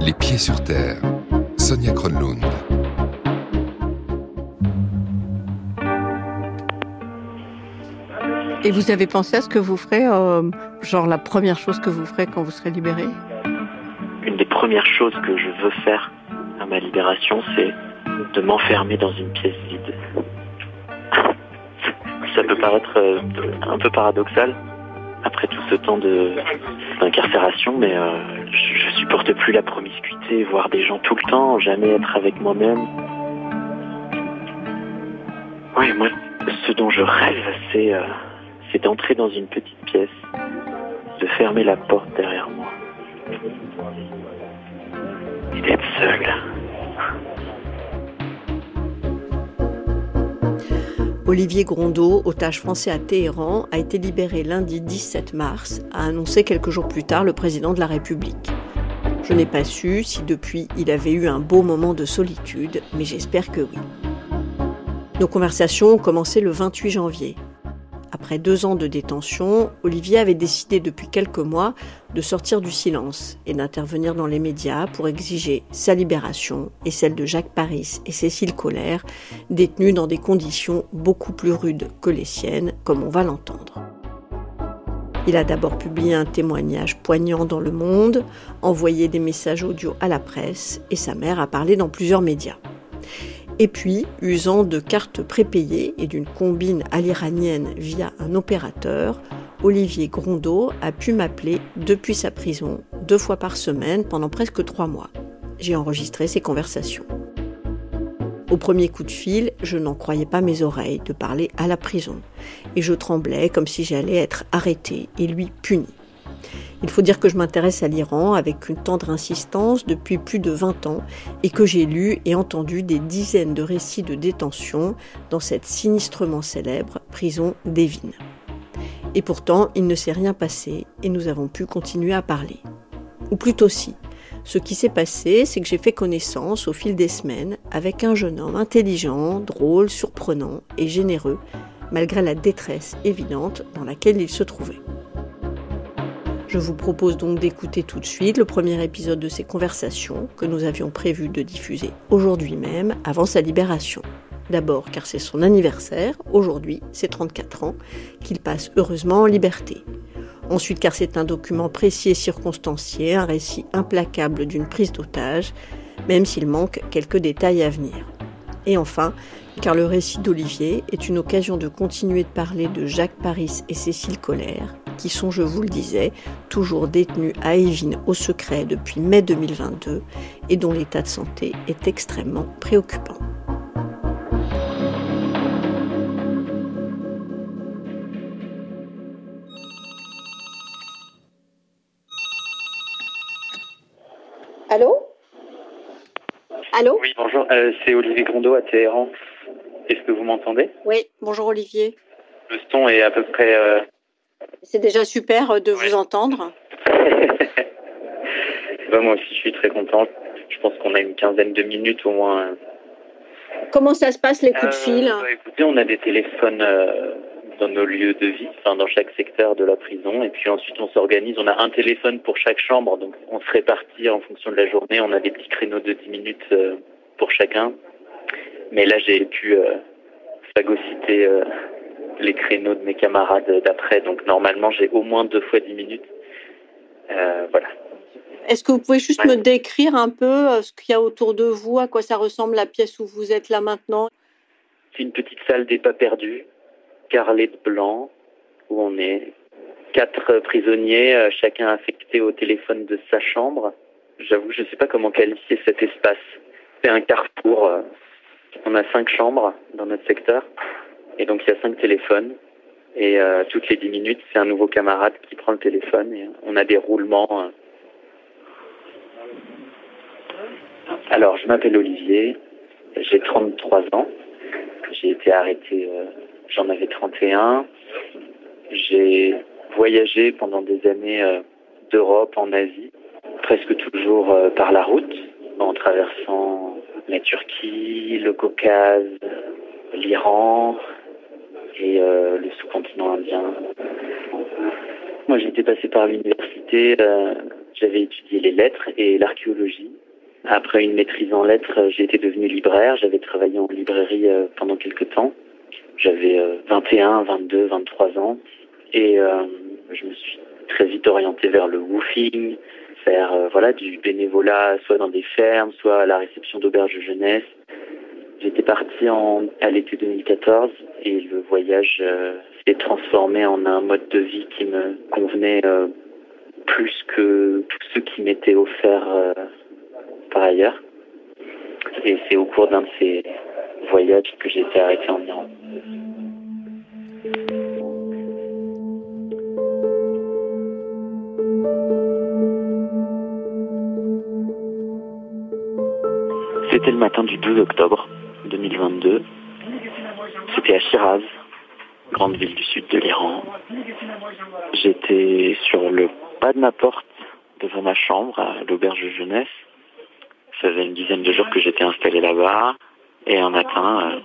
Les pieds sur terre. Sonia Kronlund. Et vous avez pensé à ce que vous ferez, genre la première chose que vous ferez quand vous serez libéré? Une des premières choses que je veux faire à ma libération, c'est de m'enfermer dans une pièce vide. Ça peut paraître un peu paradoxal après tout ce temps d'incarcération, mais je supporte plus la promiscuité, voir des gens tout le temps, jamais être avec moi-même. Oui, moi, ce dont je rêve, c'est d'entrer dans une petite pièce, de fermer la porte derrière moi et d'être seul. Olivier Grondeau, otage français à Téhéran, a été libéré lundi 17 mars, a annoncé quelques jours plus tard le président de la République. Je n'ai pas su si depuis il avait eu un beau moment de solitude, mais j'espère que oui. Nos conversations ont commencé le 28 janvier. Après 2 ans de détention, Olivier avait décidé depuis quelques mois de sortir du silence et d'intervenir dans les médias pour exiger sa libération et celle de Jacques Paris et Cécile Collère, détenus dans des conditions beaucoup plus rudes que les siennes, comme on va l'entendre. Il a d'abord publié un témoignage poignant dans Le Monde, envoyé des messages audio à la presse et sa mère a parlé dans plusieurs médias. Et puis, usant de cartes prépayées et d'une combine à l'iranienne via un opérateur, Olivier Grondeau a pu m'appeler depuis sa prison 2 fois par semaine pendant presque 3 mois. J'ai enregistré ces conversations. Au premier coup de fil, je n'en croyais pas mes oreilles de parler à la prison. Et je tremblais comme si j'allais être arrêtée et lui puni. Il faut dire que je m'intéresse à l'Iran avec une tendre insistance depuis plus de 20 ans et que j'ai lu et entendu des dizaines de récits de détention dans cette sinistrement célèbre prison d'Evin. Et pourtant, il ne s'est rien passé et nous avons pu continuer à parler. Ou plutôt si. Ce qui s'est passé, c'est que j'ai fait connaissance au fil des semaines avec un jeune homme intelligent, drôle, surprenant et généreux, malgré la détresse évidente dans laquelle il se trouvait. Je vous propose donc d'écouter tout de suite le premier épisode de ces conversations que nous avions prévu de diffuser aujourd'hui même, avant sa libération. D'abord car c'est son anniversaire, aujourd'hui, c'est 34 ans, qu'il passe heureusement en liberté. Ensuite car c'est un document précis et circonstancié, un récit implacable d'une prise d'otage, même s'il manque quelques détails à venir. Et enfin, car le récit d'Olivier est une occasion de continuer de parler de Jacques Paris et Cécile Collère, qui sont, je vous le disais, toujours détenus à Evin au secret depuis mai 2022 et dont l'état de santé est extrêmement préoccupant. Allô ? Allô ? Oui, bonjour, c'est Olivier Grondeau à Téhéran. Est-ce que vous m'entendez ? Oui, bonjour Olivier. Le son est à peu près... C'est déjà super de vous entendre. Moi aussi, je suis très content. Je pense qu'on a une quinzaine de minutes au moins. Comment ça se passe les coups de fil ? Écoutez, on a des téléphones dans nos lieux de vie, enfin dans chaque secteur de la prison. Et puis ensuite, on s'organise. On a un téléphone pour chaque chambre. Donc, on se répartit en fonction de la journée. On a des petits créneaux de 10 minutes pour chacun. Mais là, j'ai pu phagocyter les créneaux de mes camarades d'après. Donc, normalement, j'ai au moins 2 fois 10 minutes. Voilà. Est-ce que vous pouvez juste me décrire un peu ce qu'il y a autour de vous, à quoi ça ressemble la pièce où vous êtes là maintenant ? C'est une petite salle des pas perdus, carrelée de blanc, où on est 4 prisonniers, chacun affecté au téléphone de sa chambre. J'avoue, je ne sais pas comment qualifier cet espace. C'est un carrefour. On a 5 chambres dans notre secteur, et donc il y a 5 téléphones. Et toutes les 10 minutes, c'est un nouveau camarade qui prend le téléphone, et on a des roulements. Alors, je m'appelle Olivier, j'ai 33 ans, j'ai été arrêté, j'en avais 31. J'ai voyagé pendant des années d'Europe en Asie, presque toujours par la route, en traversant la Turquie, le Caucase, l'Iran et le sous-continent indien. Moi, j'ai été passé par l'université, j'avais étudié les lettres et l'archéologie. Après une maîtrise en lettres, j'ai été devenu libraire. J'avais travaillé en librairie pendant quelques temps. J'avais 21, 22, 23 ans. Et je me suis très vite orienté vers le woofing, faire du bénévolat, soit dans des fermes, soit à la réception d'auberges de jeunesse. J'étais parti à l'été 2014 et le voyage s'est transformé en un mode de vie qui me convenait plus que tous ceux qui m'étaient offerts par ailleurs. Et c'est au cours d'un de ces voyages que j'ai été arrêté en Iran. C'était le matin du 12 octobre 2022. C'était à Shiraz, grande ville du sud de l'Iran. J'étais sur le pas de ma porte devant ma chambre à l'auberge de jeunesse. Ça faisait une dizaine de jours que j'étais installé là-bas. Et un matin,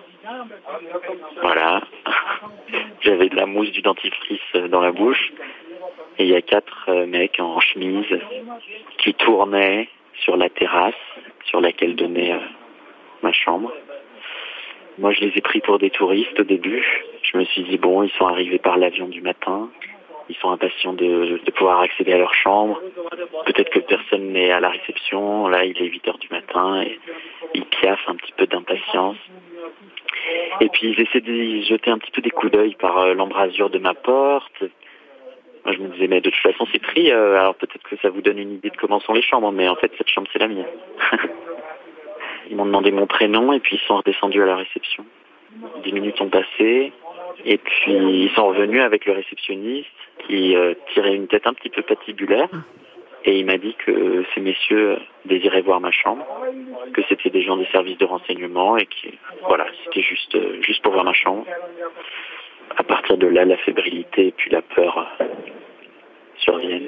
j'avais de la mousse du dentifrice dans la bouche. Et il y a 4 mecs en chemise qui tournaient sur la terrasse sur laquelle donnait ma chambre. Moi, je les ai pris pour des touristes au début. Je me suis dit, bon, ils sont arrivés par l'avion du matin. Ils sont impatients de pouvoir accéder à leur chambre. Peut-être que personne n'est à la réception. Là, il est 8h du matin et ils piaffent un petit peu d'impatience. Et puis, ils essaient de jeter un petit peu des coups d'œil par l'embrasure de ma porte. Moi, je me disais, mais de toute façon, c'est pris. Alors peut-être que ça vous donne une idée de comment sont les chambres. Mais en fait, cette chambre, c'est la mienne. Ils m'ont demandé mon prénom et puis ils sont redescendus à la réception. 10 minutes ont passé. Et puis, ils sont revenus avec le réceptionniste qui tirait une tête un petit peu patibulaire. Et il m'a dit que ces messieurs désiraient voir ma chambre, que c'était des gens des services de renseignement et que, c'était juste pour voir ma chambre. À partir de là, la fébrilité et puis la peur surviennent.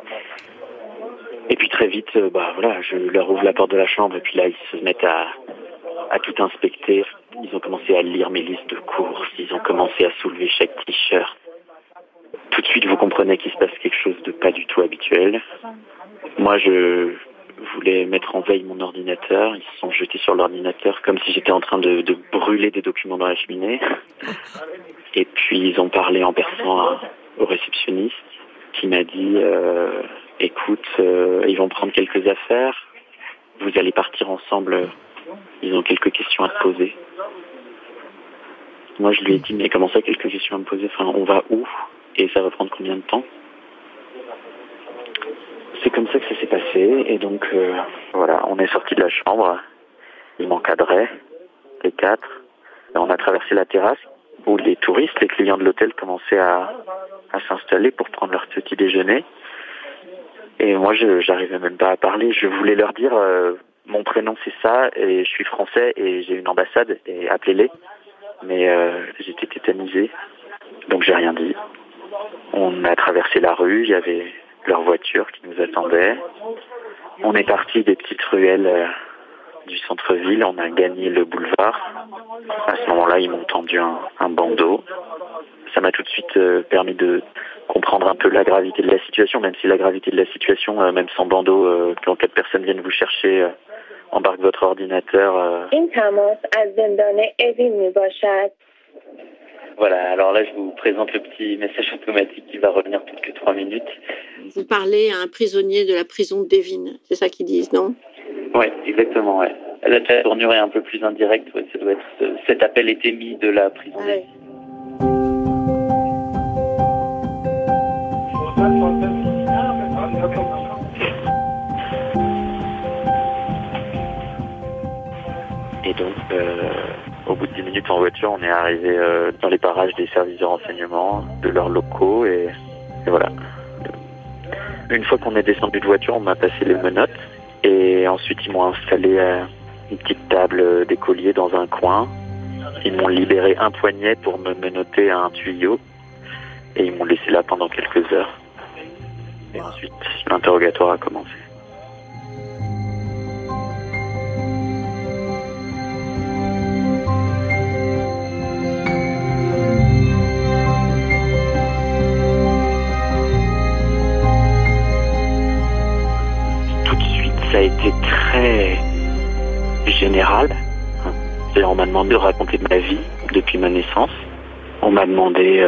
Et puis très vite, je leur ouvre la porte de la chambre et puis là, ils se mettent à tout inspecter. Ils ont commencé à lire mes listes de courses, ils ont commencé à soulever chaque t-shirt. Tout de suite, vous comprenez qu'il se passe quelque chose de pas du tout habituel. Moi, je voulais mettre en veille mon ordinateur. Ils se sont jetés sur l'ordinateur comme si j'étais en train de brûler des documents dans la cheminée. Et puis, ils ont parlé en persan au réceptionniste qui m'a dit écoute, ils vont prendre quelques affaires. Vous allez partir ensemble. Ils ont quelques questions à te poser. Moi, je lui ai dit, mais comment ça, quelques questions à me poser ? Enfin, on va où ? Et ça va prendre combien de temps ? C'est comme ça que ça s'est passé. Et donc, on est sortis de la chambre. Ils m'encadraient, les 4. Et on a traversé la terrasse où les touristes, les clients de l'hôtel commençaient à s'installer pour prendre leur petit déjeuner. Et moi, j'arrivais même pas à parler. Je voulais leur dire, mon prénom c'est ça, et je suis français, et j'ai une ambassade, et appelez-les. Mais j'étais tétanisé, donc j'ai rien dit. On a traversé la rue, il y avait leur voiture qui nous attendait. On est parti des petites ruelles du centre-ville, on a gagné le boulevard. À ce moment-là, ils m'ont tendu un bandeau. Ça m'a tout de suite permis de comprendre un peu la gravité de la situation, même si la gravité de la situation, même sans bandeau, quand 4 personnes viennent vous chercher, embarque votre ordinateur. Voilà, alors là je vous présente le petit message automatique qui va revenir quelques 3 minutes. Vous parlez à un prisonnier de la prison de Devin, c'est ça qu'ils disent, non ? Oui, exactement, ouais. La tournure est un peu plus indirecte, ouais, ça doit être cet appel est émis de la prison. Ouais. Et donc, au bout de 10 minutes en voiture, on est arrivé dans les parages des services de renseignement, de leurs locaux, et voilà. Une fois qu'on est descendu de voiture, on m'a passé les menottes, et ensuite ils m'ont installé une petite table d'écolier dans un coin. Ils m'ont libéré un poignet pour me menotter à un tuyau, et ils m'ont laissé là pendant quelques heures. Et ensuite, l'interrogatoire a commencé. Ça a été très général. C'est-à-dire, on m'a demandé de raconter ma vie depuis ma naissance. On m'a demandé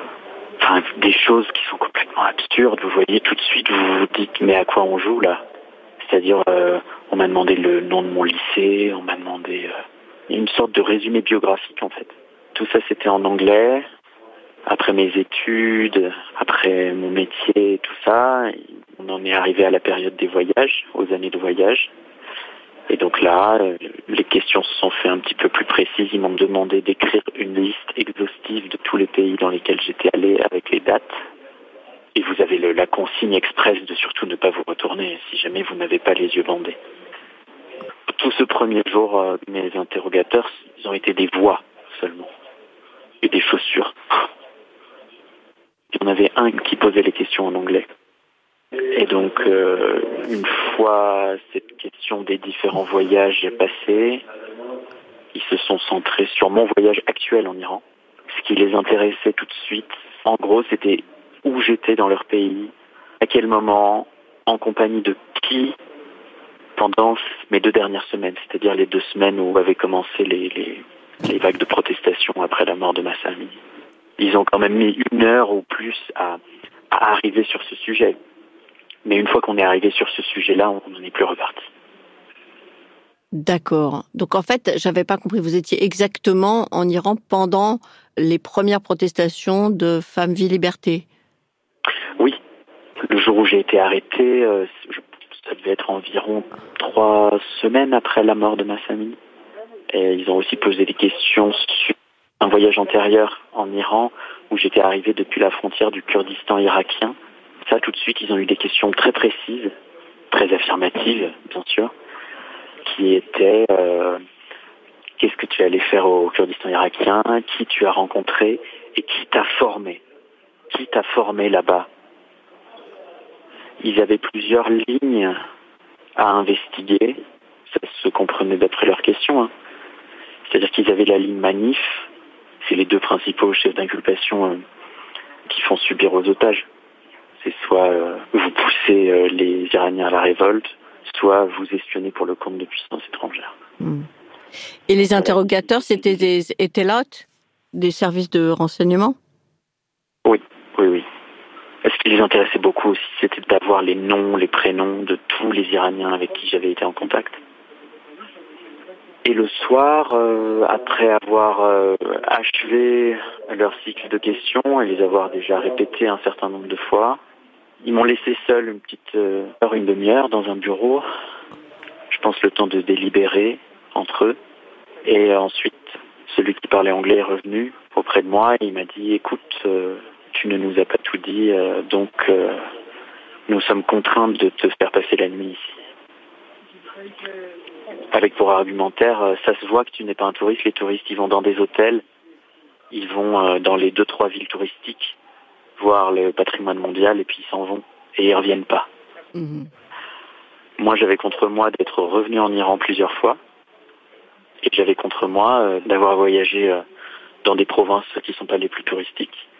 des choses qui sont complètement absurdes. Vous voyez, tout de suite, vous vous dites, mais à quoi on joue là? C'est-à-dire, on m'a demandé le nom de mon lycée, on m'a demandé une sorte de résumé biographique en fait. Tout ça, c'était en anglais. Après mes études, après mon métier, tout ça, on en est arrivé à la période des voyages, aux années de voyage. Et donc là, les questions se sont fait un petit peu plus précises. Ils m'ont demandé d'écrire une liste exhaustive de tous les pays dans lesquels j'étais allé avec les dates. Et vous avez la consigne expresse de surtout ne pas vous retourner si jamais vous n'avez pas les yeux bandés. Tout ce premier jour, mes interrogateurs, ils ont été des voix seulement. Et des chaussures. Il y en avait un qui posait les questions en anglais. Et donc, une fois cette question des différents voyages passée, ils se sont centrés sur mon voyage actuel en Iran. Ce qui les intéressait tout de suite, en gros, c'était où j'étais dans leur pays, à quel moment, en compagnie de qui, pendant mes 2 dernières semaines, c'est-à-dire les 2 semaines où avaient commencé les vagues de protestation après la mort de ma famille. Ils ont quand même mis 1 heure ou plus à arriver sur ce sujet. Mais une fois qu'on est arrivé sur ce sujet-là, on n'en est plus reparti. D'accord. Donc en fait, j'avais pas compris, vous étiez exactement en Iran pendant les premières protestations de Femmes, Vie, Liberté. Oui. Le jour où j'ai été arrêté, ça devait être environ 3 semaines après la mort de ma famille. Et ils ont aussi posé des questions sur un voyage antérieur en Iran où j'étais arrivé depuis la frontière du Kurdistan irakien. Ça, tout de suite, ils ont eu des questions très précises, très affirmatives, bien sûr, qui étaient qu'est-ce que tu allais faire au Kurdistan irakien, qui tu as rencontré et qui t'a formé. Qui t'a formé là-bas? Ils avaient plusieurs lignes à investiguer, ça se comprenait d'après leurs questions, hein. C'est-à-dire qu'ils avaient la ligne manif, c'est les 2 principaux chefs d'inculpation qui font subir aux otages. C'est soit vous poussez les Iraniens à la révolte, soit vous espionnez pour le compte de puissances étrangères. Et les interrogateurs, c'était des ételotes, des services de renseignement? Oui. Ce qui les intéressait beaucoup aussi, c'était d'avoir les noms, les prénoms de tous les Iraniens avec qui j'avais été en contact. Et le soir, après avoir achevé leur cycle de questions et les avoir déjà répétées un certain nombre de fois, ils m'ont laissé seul une petite heure, une demi-heure dans un bureau. Je pense le temps de délibérer entre eux. Et ensuite, celui qui parlait anglais est revenu auprès de moi et il m'a dit « Écoute, tu ne nous as pas tout dit, donc nous sommes contraints de te faire passer la nuit ici. » Avec pour argumentaire, ça se voit que tu n'es pas un touriste. Les touristes, ils vont dans des hôtels, ils vont dans les 2-3 villes touristiques, voir le patrimoine mondial, et puis ils s'en vont, et ils reviennent pas. Moi, j'avais contre moi d'être revenu en Iran plusieurs fois, et j'avais contre moi d'avoir voyagé dans des provinces qui ne sont pas les plus touristiques.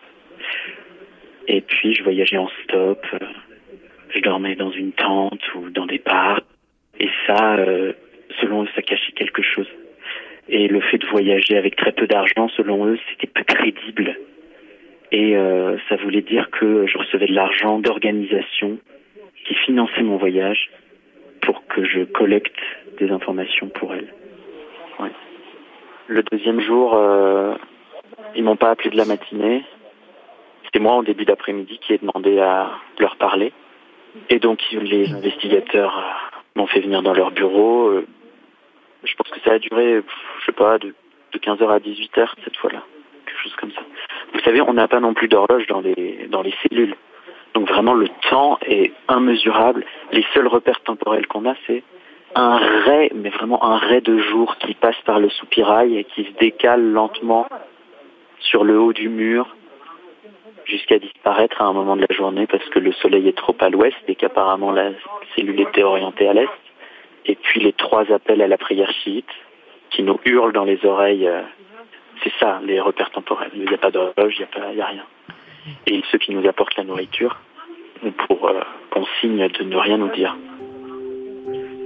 Et puis, je voyageais en stop, je dormais dans une tente ou dans des parcs, et ça... selon eux, ça cachait quelque chose. Et le fait de voyager avec très peu d'argent, selon eux, c'était peu crédible. Et ça voulait dire que je recevais de l'argent d'organisations qui finançaient mon voyage pour que je collecte des informations pour elles. Ouais. Le 2e jour, ils m'ont pas appelé de la matinée. C'était moi, en début d'après-midi, qui ai demandé à leur parler. Et donc, les investigateurs m'ont fait venir dans leur bureau. Je pense que ça a duré, je sais pas, de 15h à 18h cette fois-là. Quelque chose comme ça. Vous savez, on n'a pas non plus d'horloge dans les cellules. Donc vraiment, le temps est immesurable. Les seuls repères temporels qu'on a, c'est un ray, mais vraiment un ray de jour qui passe par le soupirail et qui se décale lentement sur le haut du mur jusqu'à disparaître à un moment de la journée parce que le soleil est trop à l'ouest et qu'apparemment la cellule était orientée à l'est. Et puis les 3 appels à la prière chiite qui nous hurlent dans les oreilles. C'est ça, les repères temporels. Il n'y a pas d'horloge, il n'y a rien. Et ceux qui nous apportent la nourriture ont pour consigne de ne rien nous dire.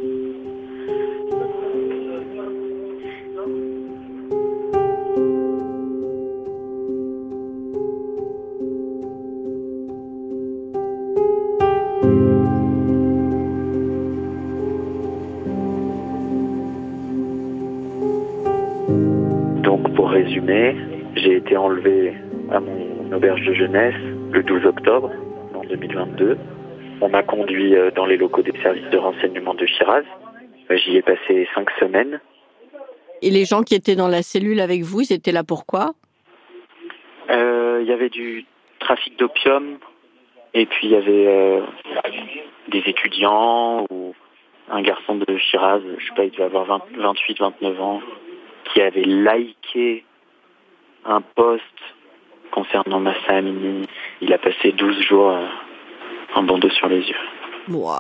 résumé, j'ai été enlevé à mon auberge de jeunesse le 12 octobre en 2022. On m'a conduit dans les locaux des services de renseignement de Shiraz. J'y ai passé 5 semaines. Et les gens qui étaient dans la cellule avec vous, ils étaient là pourquoi ? Il y avait du trafic d'opium et puis il y avait des étudiants ou un garçon de Shiraz, je sais pas, il devait avoir 28-29 ans, qui avait liké un post concernant Mahsa Amini. Il a passé 12 jours en bandeau sur les yeux. Wow.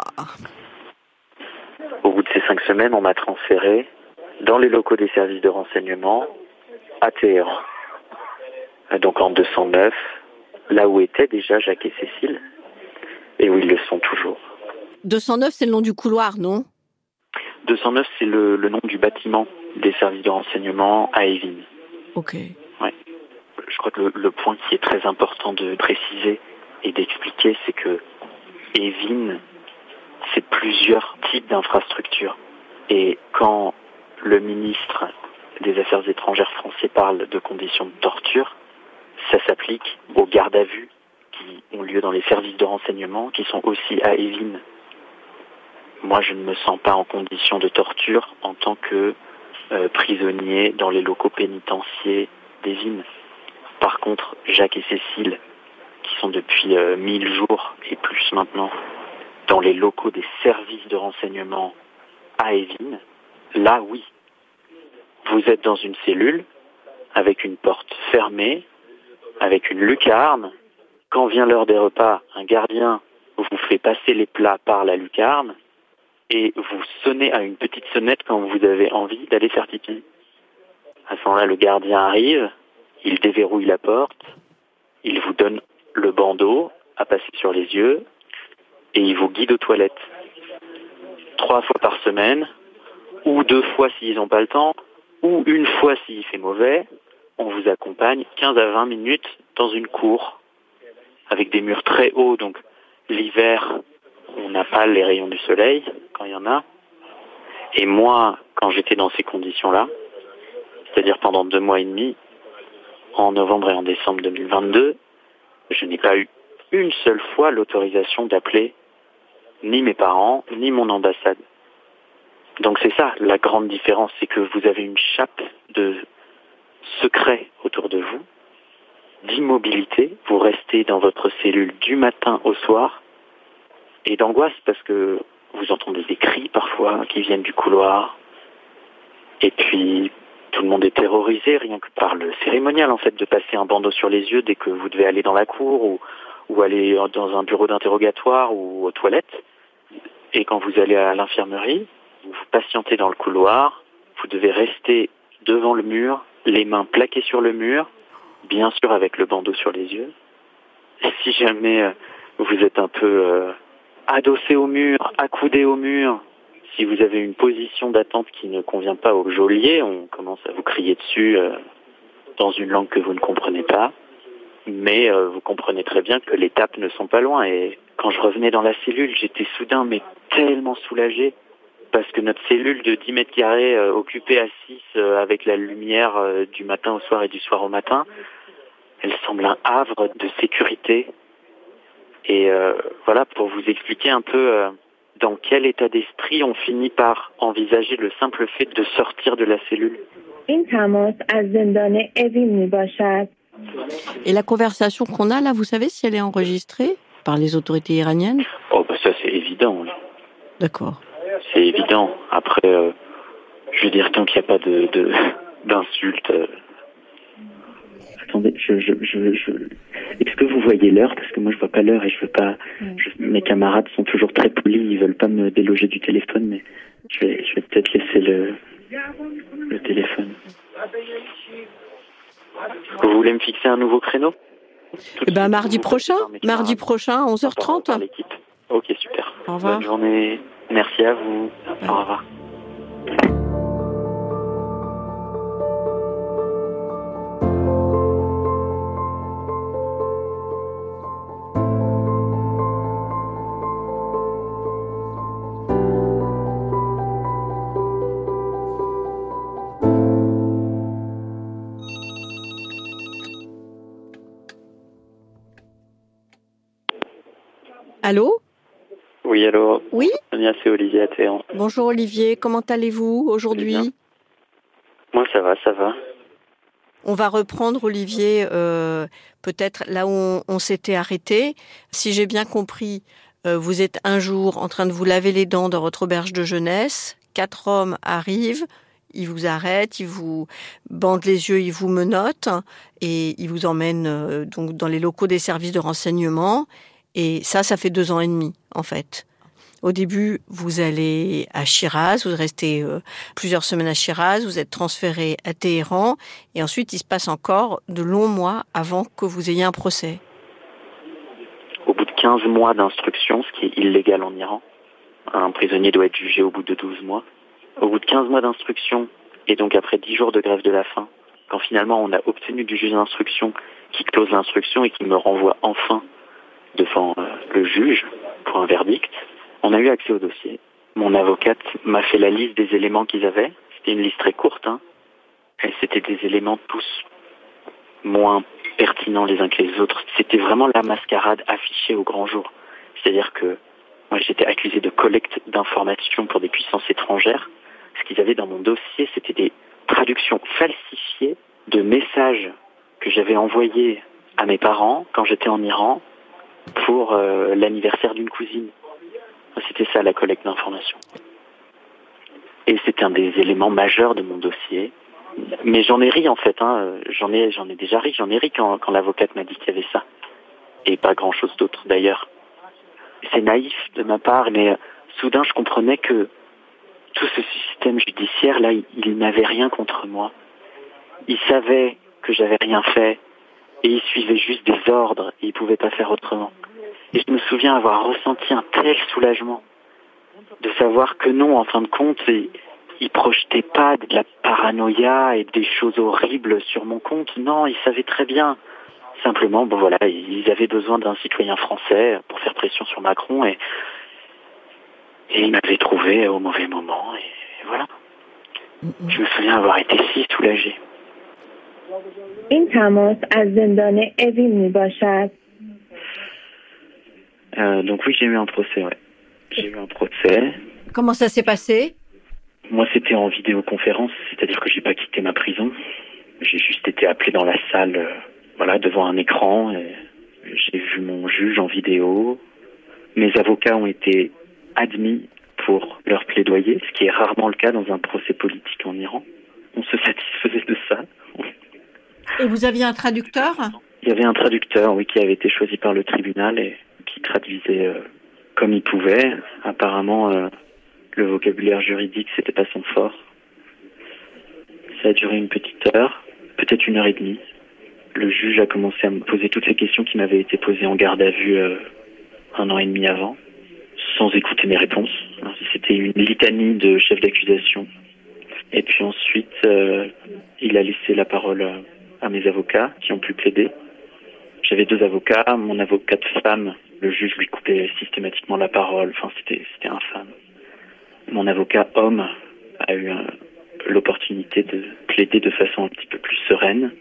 Au bout de ces 5 semaines, on m'a transféré dans les locaux des services de renseignement à Téhéran. Donc en 209, là où étaient déjà Jacques et Cécile, et où ils le sont toujours. 209, c'est le nom du couloir, non ? 209, c'est le nom du bâtiment des services de renseignement à Evin. Ok. Ouais. Je crois que le point qui est très important de préciser et d'expliquer, c'est que Evin, c'est plusieurs types d'infrastructures. Et quand le ministre des Affaires étrangères français parle de conditions de torture, ça s'applique aux gardes à vue qui ont lieu dans les services de renseignement, qui sont aussi à Evin. Moi, je ne me sens pas en condition de torture en tant que prisonnier dans les locaux pénitentiaires d'Evin. Par contre, Jacques et Cécile, qui sont depuis 1000 jours et plus maintenant, dans les locaux des services de renseignement à Evin, là, oui. Vous êtes dans une cellule, avec une porte fermée, avec une lucarne. Quand vient l'heure des repas, un gardien vous fait passer les plats par la lucarne et vous sonnez à une petite sonnette quand vous avez envie d'aller faire pipi. À ce moment-là, le gardien arrive, il déverrouille la porte, il vous donne le bandeau à passer sur les yeux et il vous guide aux toilettes. 3 fois par semaine, ou 2 fois s'ils n'ont pas le temps, ou 1 fois s'il fait mauvais, on vous accompagne 15 à 20 minutes dans une cour avec des murs très hauts. Donc l'hiver, on n'a pas les rayons du soleil quand il y en a. Et moi, quand j'étais dans ces conditions-là, c'est-à-dire pendant 2 mois et demi, en novembre et en décembre 2022, je n'ai pas eu une seule fois l'autorisation d'appeler ni mes parents, ni mon ambassade. Donc c'est ça, la grande différence, c'est que vous avez une chape de secret autour de vous, d'immobilité, vous restez dans votre cellule du matin au soir, et d'angoisse parce que vous entendez des cris parfois qui viennent du couloir, et puis tout le monde est terrorisé rien que par le cérémonial en fait de passer un bandeau sur les yeux dès que vous devez aller dans la cour ou aller dans un bureau d'interrogatoire ou aux toilettes. Et quand vous allez à l'infirmerie, vous patientez dans le couloir, vous devez rester devant le mur, les mains plaquées sur le mur, bien sûr avec le bandeau sur les yeux. Et si jamais vous êtes un peu adossé au mur, accoudé au mur, si vous avez une position d'attente qui ne convient pas au geôlier, on commence à vous crier dessus dans une langue que vous ne comprenez pas. Mais vous comprenez très bien que les tapes ne sont pas loin. Et quand je revenais dans la cellule, j'étais soudain mais tellement soulagé. Parce que notre cellule de 10 mètres carrés occupée à 6 avec la lumière du matin au soir et du soir au matin, elle semble un havre de sécurité. Et voilà, pour vous expliquer un peu dans quel état d'esprit on finit par envisager le simple fait de sortir de la cellule. Et la conversation qu'on a là, vous savez si elle est enregistrée par les autorités iraniennes ? Oh, bah ça c'est évident. Oui. D'accord. C'est évident. Après, je veux dire, tant qu'il n'y a pas d'insultes. Attendez, est-ce que vous voyez l'heure ? Parce que moi je vois pas l'heure et je veux pas. Mes camarades sont toujours très polis, ils veulent pas me déloger du téléphone, mais je vais peut-être laisser le téléphone. Vous voulez me fixer un nouveau créneau ? Mardi prochain, à 11h30. Par l'équipe. Ok, super. Au revoir. Bonne journée. Merci à vous. Ouais. Au revoir. Allô ? Oui, allô. Oui ? Sonia, c'est Olivier à Téhéran. Bonjour Olivier, comment allez-vous aujourd'hui ? Moi, ça va. On va reprendre, Olivier, peut-être là où on s'était arrêté. Si j'ai bien compris, vous êtes un jour en train de vous laver les dents dans votre auberge de jeunesse. 4 hommes arrivent, ils vous arrêtent, ils vous bandent les yeux, ils vous menottent et ils vous emmènent donc dans les locaux des services de renseignement. Et ça fait 2 ans et demi, en fait. Au début, vous allez à Chiraz, vous restez plusieurs semaines à Chiraz, vous êtes transféré à Téhéran, et ensuite il se passe encore de longs mois avant que vous ayez un procès. Au bout de 15 mois d'instruction, ce qui est illégal en Iran, un prisonnier doit être jugé au bout de 12 mois. Au bout de 15 mois d'instruction, et donc après 10 jours de grève de la faim, quand finalement on a obtenu du juge d'instruction qui close l'instruction et qui me renvoie enfin devant le juge pour un verdict, on a eu accès au dossier. Mon avocate m'a fait la liste des éléments qu'ils avaient. C'était une liste très courte, Et c'était des éléments tous moins pertinents les uns que les autres. C'était vraiment la mascarade affichée au grand jour. C'est-à-dire que moi, j'étais accusé de collecte d'informations pour des puissances étrangères. Ce qu'ils avaient dans mon dossier, c'était des traductions falsifiées de messages que j'avais envoyés à mes parents quand j'étais en Iran pour l'anniversaire d'une cousine. C'était ça, la collecte d'informations. Et c'était un des éléments majeurs de mon dossier. Mais j'en ai ri, en fait. J'en ai déjà ri. J'en ai ri quand l'avocate m'a dit qu'il y avait ça. Et pas grand-chose d'autre, d'ailleurs. C'est naïf de ma part, mais soudain, je comprenais que tout ce système judiciaire, là, il n'avait rien contre moi. Il savait que j'avais rien fait. Et il suivait juste des ordres. Et il pouvait pas faire autrement. Et je me souviens avoir ressenti un tel soulagement de savoir que non, en fin de compte, ils projetaient pas de la paranoïa et des choses horribles sur mon compte. Non, ils savaient très bien. Simplement, ils avaient besoin d'un citoyen français pour faire pression sur Macron et ils m'avaient trouvé au mauvais moment et voilà. Je me souviens avoir été si soulagé. این تماس از زندان اوین میباشد. Donc oui, j'ai eu un procès, ouais. J'ai eu un procès. Comment ça s'est passé ? Moi, c'était en vidéoconférence, c'est-à-dire que j'ai pas quitté ma prison. J'ai juste été appelé dans la salle, devant un écran. Et j'ai vu mon juge en vidéo. Mes avocats ont été admis pour leur plaidoyer, ce qui est rarement le cas dans un procès politique en Iran. On se satisfaisait de ça. Et vous aviez un traducteur ? Il y avait un traducteur, oui, qui avait été choisi par le tribunal et qui traduisait comme il pouvait. Apparemment, le vocabulaire juridique, c'était pas son fort. Ça a duré une petite heure, peut-être 1h30. Le juge a commencé à me poser toutes les questions qui m'avaient été posées en garde à vue 1 an et demi avant, sans écouter mes réponses. C'était une litanie de chefs d'accusation. Et puis ensuite, il a laissé la parole à mes avocats qui ont pu plaider. J'avais 2 avocats. Mon avocate femme, le juge lui coupait systématiquement la parole. Enfin, c'était infâme. Mon avocat homme a eu l'opportunité de plaider de façon un petit peu plus sereine.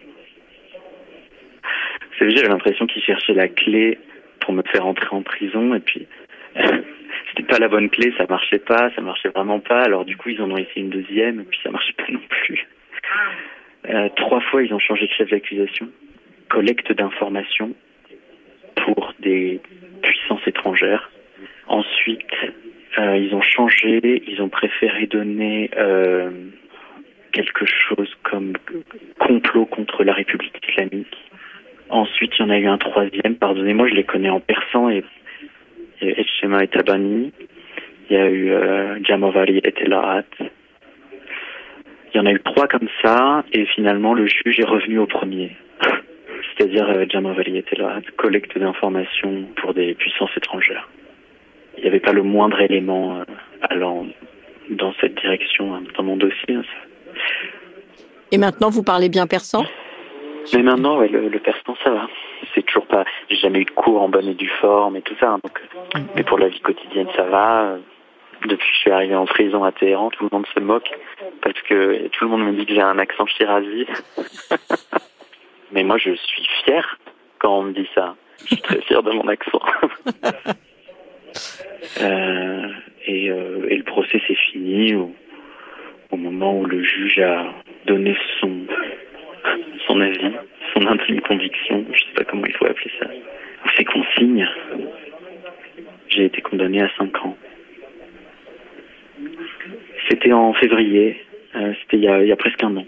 Vous savez, j'avais l'impression qu'il cherchait la clé pour me faire entrer en prison. Et puis, c'était pas la bonne clé, ça marchait vraiment pas. Alors du coup, ils en ont essayé une deuxième, et puis ça marchait pas non plus. 3 fois, ils ont changé de chef d'accusation. Collecte d'informations pour des puissances étrangères. Ensuite, ils ont changé, ils ont préféré donner quelque chose comme complot contre la République islamique. Ensuite, il y en a eu un 3e, pardonnez-moi, je les connais en persan, et il y a Etchema et Tabani, il y a eu Jamovali et Telahat. Il y en a eu 3 comme ça, et finalement, le juge est revenu au premier. C'est-à-dire Jamovali et Telahat, collecte d'informations pour des puissances étrangères. Il n'y avait pas le moindre élément allant dans cette direction dans mon dossier. Et maintenant, vous parlez bien persan ? Mais maintenant, ouais, le persan, ça va. C'est toujours pas... J'ai jamais eu de cours en bonne et due forme et tout ça. Donc, mais pour la vie quotidienne, ça va. Depuis que je suis arrivé en prison à Téhéran, tout le monde se moque parce que tout le monde me dit que j'ai un accent shirazi. Mais moi, je suis fier quand on me dit ça. Je suis très fier de mon accent. Et le procès s'est fini au moment où le juge a donné son avis, son intime conviction, je sais pas comment il faut appeler ça, ou ses consignes. J'ai été condamné à 5 ans. C'était en février, c'était il y a presque un an.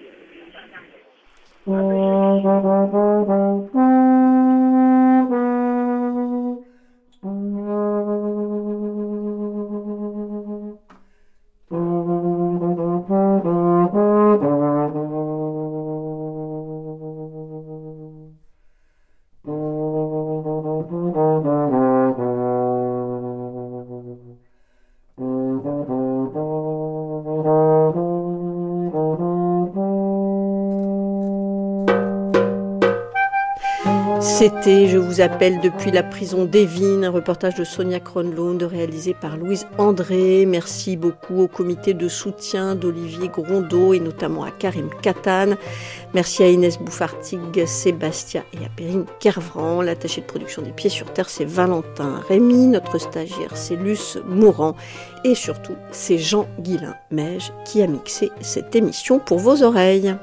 C'était Je vous appelle depuis la prison d'Evin, un reportage de Sonia Kronlund réalisé par Louise André. Merci beaucoup au comité de soutien d'Olivier Grondeau et notamment à Karim Katane. Merci à Inès Bouffartig, Sébastien et à Perrine Kervran. L'attaché de production des Pieds sur Terre, c'est Valentin Rémy. Notre stagiaire, c'est Luce Mourant. Et surtout, c'est Jean Guillain-Meige qui a mixé cette émission pour vos oreilles.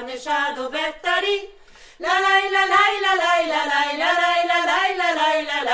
La la la la la la la la la la la la la la la